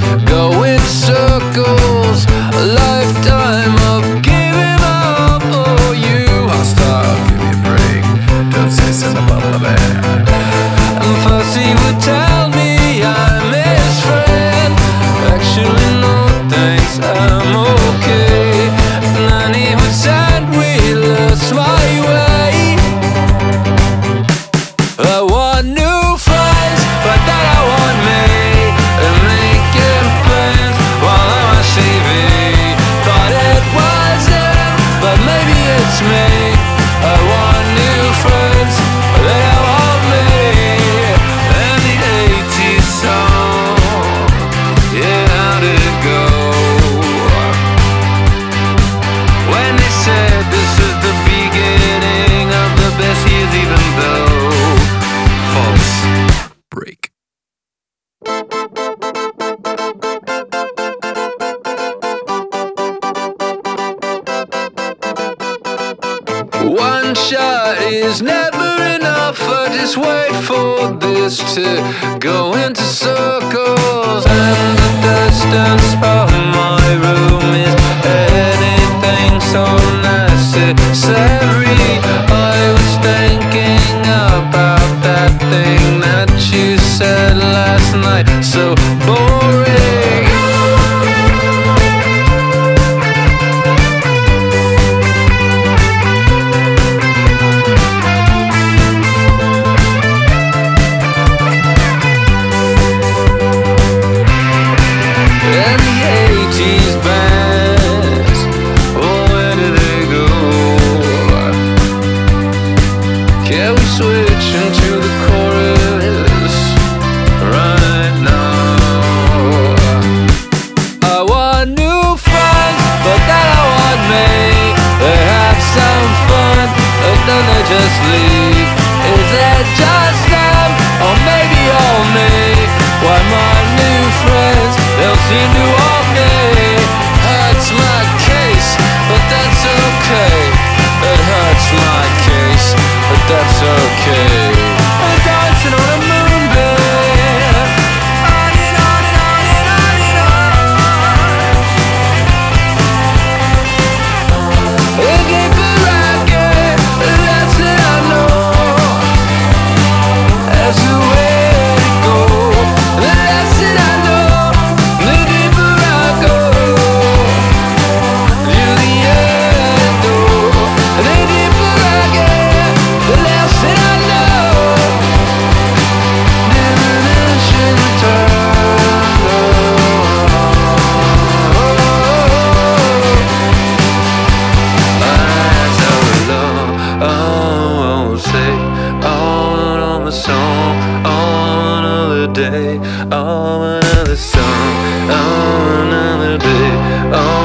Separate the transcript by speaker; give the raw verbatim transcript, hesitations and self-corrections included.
Speaker 1: go in circles, a lifetime of giving up for you. I'll stop, give me a break, don't say something about my bad. And first he would tell me I'm his friend, actually no thanks, I'm okay. And then he would send wheelers my way. I want new friends, but then I want me, and making plans while I'm on T V. Thought it wasn't, but maybe it's me. I want new friends, but they don't want me. And the eighties song, yeah, how did it go? When they said this is the beginning of the best years, even though false break. One shot is never enough. I just wait for this to go into circles. And the distance from my room is anything so necessary. I was thinking about that thing that you said last night, so boring. And the eighties bands, oh, where do they go? Can we switch into the chorus right now? I want new friends, but they don't want me. They have some fun, but then they just leave. Is it just them, or maybe all me? Why my new friends, they'll seem to want me. Hurts my case, but that's okay. It hurts my case, but that's okay. I'm dancing on a moonbeam, on and on and on and on and on. A deeper racket, that's it I know. That's the way to go. That's it I know. The deeper I go, to the end, oh. The deeper I get, the less that I know. Diminishing return, eyes are alone, oh, say, on on the song, on another day, on another song, on another day, on